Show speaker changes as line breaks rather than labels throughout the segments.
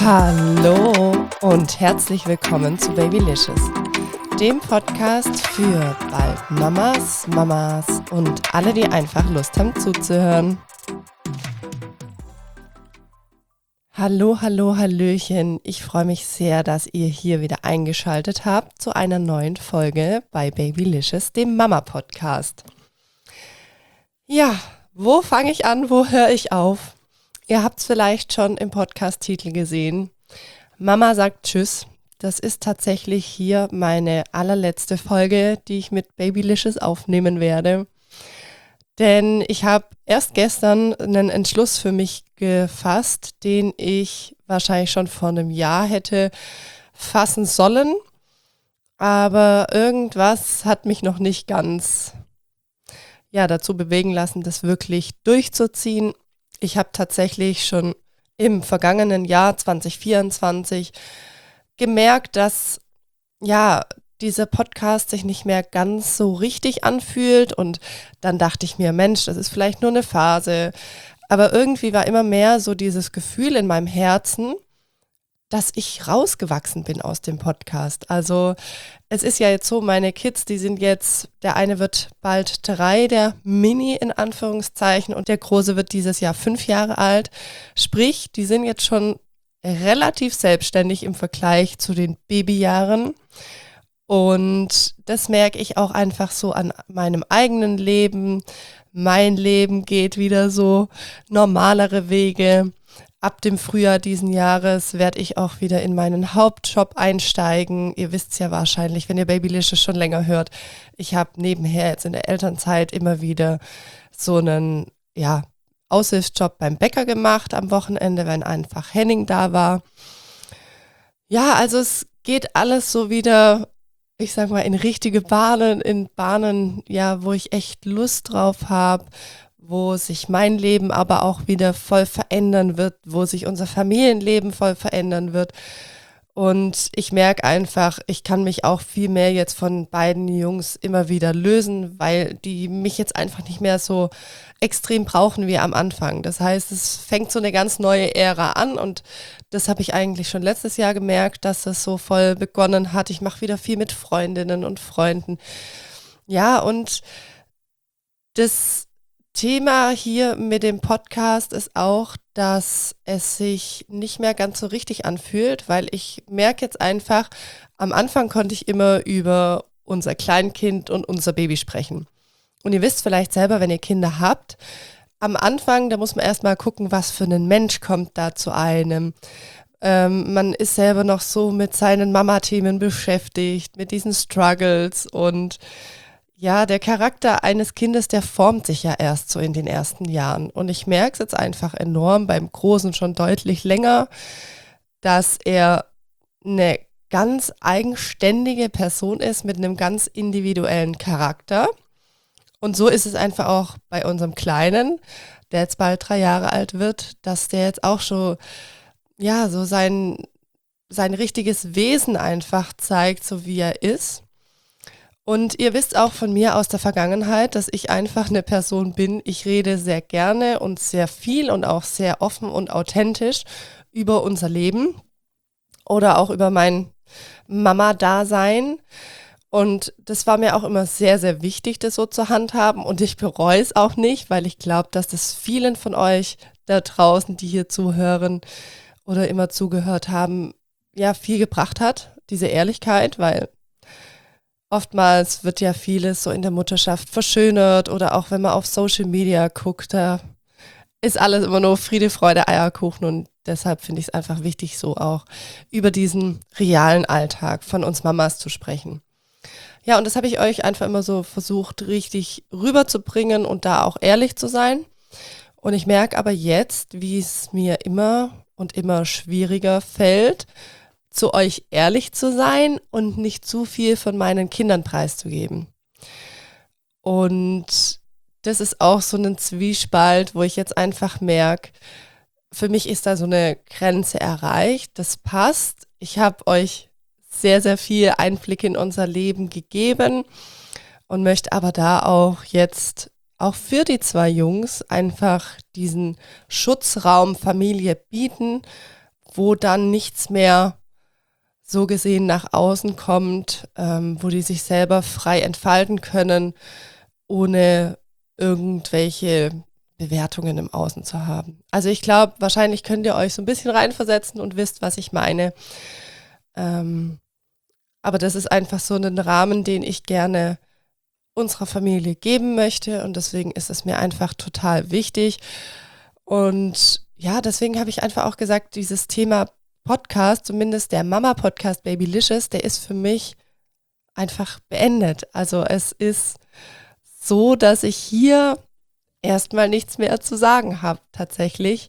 Hallo und herzlich willkommen zu Babylicious, dem Podcast für bald Mamas und alle, die einfach Lust haben zuzuhören. Hallo, hallöchen. Ich freue mich sehr, dass ihr hier wieder eingeschaltet habt zu einer neuen Folge bei Babylicious, dem Mama-Podcast. Ja, wo fange ich an, wo höre ich auf? Ihr habt es vielleicht schon im Podcast-Titel gesehen. Mama sagt Tschüss. Das ist tatsächlich hier meine allerletzte Folge, die ich mit Babylicious aufnehmen werde. Denn ich habe erst gestern einen Entschluss für mich gefasst, den ich wahrscheinlich schon vor einem Jahr hätte fassen sollen. Aber irgendwas hat mich noch nicht ganz dazu bewegen lassen, das wirklich durchzuziehen. Ich habe tatsächlich schon im vergangenen Jahr 2024 gemerkt, dass dieser Podcast sich nicht mehr ganz so richtig anfühlt, und dann dachte ich mir, Mensch, das ist vielleicht nur eine Phase, aber irgendwie war immer mehr so dieses Gefühl in meinem Herzen, dass ich rausgewachsen bin aus dem Podcast. Also es ist ja jetzt so, meine Kids, die sind jetzt, der eine wird bald 3, der Mini in Anführungszeichen, und der Große wird dieses Jahr 5 Jahre alt. Sprich, die sind jetzt schon relativ selbstständig im Vergleich zu den Babyjahren. Und das merke ich auch einfach so an meinem eigenen Leben. Mein Leben geht wieder so normalere Wege. Ab dem Frühjahr diesen Jahres werde ich auch wieder in meinen Hauptjob einsteigen. Ihr wisst es ja wahrscheinlich, wenn ihr Babylicious schon länger hört. Ich habe nebenher jetzt in der Elternzeit immer wieder so einen Aushilfsjob beim Bäcker gemacht am Wochenende, wenn einfach Henning da war. Ja, also es geht alles so wieder, ich sag mal, in richtige Bahnen, wo ich echt Lust drauf habe, wo sich mein Leben aber auch wieder voll verändern wird, wo sich unser Familienleben voll verändern wird. Und ich merke einfach, ich kann mich auch viel mehr jetzt von beiden Jungs immer wieder lösen, weil die mich jetzt einfach nicht mehr so extrem brauchen wie am Anfang. Das heißt, es fängt so eine ganz neue Ära an, und das habe ich eigentlich schon letztes Jahr gemerkt, dass das so voll begonnen hat. Ich mache wieder viel mit Freundinnen und Freunden. Ja, und das Thema hier mit dem Podcast ist auch, dass es sich nicht mehr ganz so richtig anfühlt, weil ich merke jetzt einfach, am Anfang konnte ich immer über unser Kleinkind und unser Baby sprechen. Und ihr wisst vielleicht selber, wenn ihr Kinder habt, am Anfang, da muss man erstmal gucken, was für ein Mensch kommt da zu einem. Man ist selber noch so mit seinen Mama-Themen beschäftigt, mit diesen Struggles, und ja, der Charakter eines Kindes, der formt sich ja erst so in den ersten Jahren. Und ich merke es jetzt einfach enorm, beim Großen schon deutlich länger, dass er eine ganz eigenständige Person ist mit einem ganz individuellen Charakter. Und so ist es einfach auch bei unserem Kleinen, der jetzt bald 3 Jahre alt wird, dass der jetzt auch schon, so sein richtiges Wesen einfach zeigt, so wie er ist. Und ihr wisst auch von mir aus der Vergangenheit, dass ich einfach eine Person bin. Ich rede sehr gerne und sehr viel und auch sehr offen und authentisch über unser Leben oder auch über mein Mama-Dasein. Und das war mir auch immer sehr, sehr wichtig, das so zu handhaben. Und ich bereue es auch nicht, weil ich glaube, dass das vielen von euch da draußen, die hier zuhören oder immer zugehört haben, viel gebracht hat, diese Ehrlichkeit, weil oftmals wird ja vieles so in der Mutterschaft verschönert, oder auch wenn man auf Social Media guckt, da ist alles immer nur Friede, Freude, Eierkuchen, und deshalb finde ich es einfach wichtig, so auch über diesen realen Alltag von uns Mamas zu sprechen. Ja, und das habe ich euch einfach immer so versucht, richtig rüberzubringen und da auch ehrlich zu sein. Und ich merke aber jetzt, wie es mir immer und immer schwieriger fällt, zu euch ehrlich zu sein und nicht zu viel von meinen Kindern preiszugeben. Und das ist auch so ein Zwiespalt, wo ich jetzt einfach merke, für mich ist da so eine Grenze erreicht. Das passt. Ich habe euch sehr, sehr viel Einblick in unser Leben gegeben und möchte aber da auch jetzt auch für die 2 Jungs einfach diesen Schutzraum Familie bieten, wo dann nichts mehr so gesehen nach außen kommt, wo die sich selber frei entfalten können, ohne irgendwelche Bewertungen im Außen zu haben. Also ich glaube, wahrscheinlich könnt ihr euch so ein bisschen reinversetzen und wisst, was ich meine. Aber das ist einfach so ein Rahmen, den ich gerne unserer Familie geben möchte und deswegen ist es mir einfach total wichtig. Und ja, deswegen habe ich einfach auch gesagt, dieses Thema Podcast, zumindest der Mama-Podcast Babylicious, der ist für mich einfach beendet. Also es ist so, dass ich hier erstmal nichts mehr zu sagen habe tatsächlich.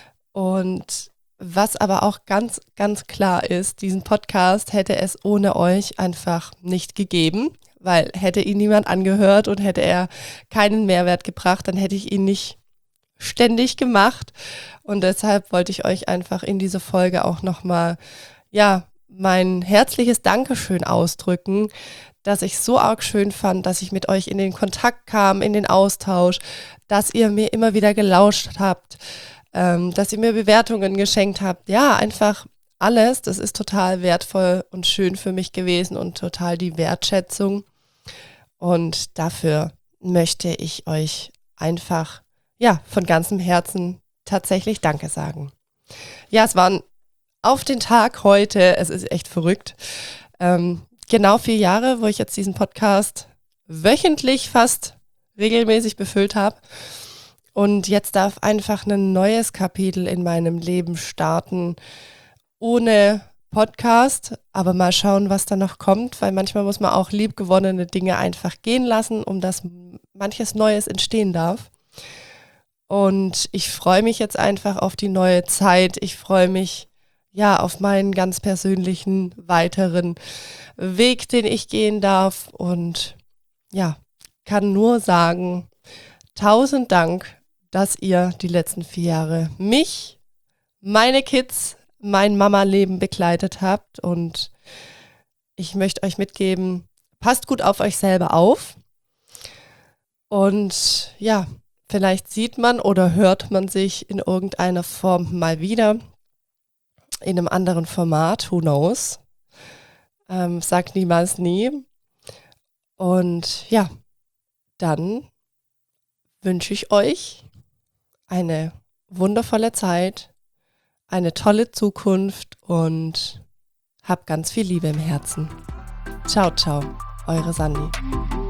Und was aber auch ganz, ganz klar ist, diesen Podcast hätte es ohne euch einfach nicht gegeben, weil hätte ihn niemand angehört und hätte er keinen Mehrwert gebracht, dann hätte ich ihn nicht ständig gemacht. Und deshalb wollte ich euch einfach in dieser Folge auch nochmal, ja, mein herzliches Dankeschön ausdrücken, dass ich so arg schön fand, dass ich mit euch in den Kontakt kam, in den Austausch, dass ihr mir immer wieder gelauscht habt, dass ihr mir Bewertungen geschenkt habt. Ja, einfach alles. Das ist total wertvoll und schön für mich gewesen und total die Wertschätzung. Und dafür möchte ich euch einfach, ja, von ganzem Herzen tatsächlich Danke sagen. Ja, es waren auf den Tag heute, es ist echt verrückt, genau 4 Jahre, wo ich jetzt diesen Podcast wöchentlich fast regelmäßig befüllt habe. Und jetzt darf einfach ein neues Kapitel in meinem Leben starten, ohne Podcast, aber mal schauen, was da noch kommt, weil manchmal muss man auch liebgewonnene Dinge einfach gehen lassen, um dass manches Neues entstehen darf. Und ich freue mich jetzt einfach auf die neue Zeit. Ich freue mich ja auf meinen ganz persönlichen weiteren Weg, den ich gehen darf. Und ja, kann nur sagen, 1000 Dank, dass ihr die letzten 4 Jahre mich, meine Kids, mein Mama-Leben begleitet habt. Und ich möchte euch mitgeben, passt gut auf euch selber auf. Und ja, vielleicht sieht man oder hört man sich in irgendeiner Form mal wieder. In einem anderen Format, who knows. Sagt niemals nie. Und ja, dann wünsche ich euch eine wundervolle Zeit, eine tolle Zukunft und habt ganz viel Liebe im Herzen. Ciao, ciao, eure Sandy.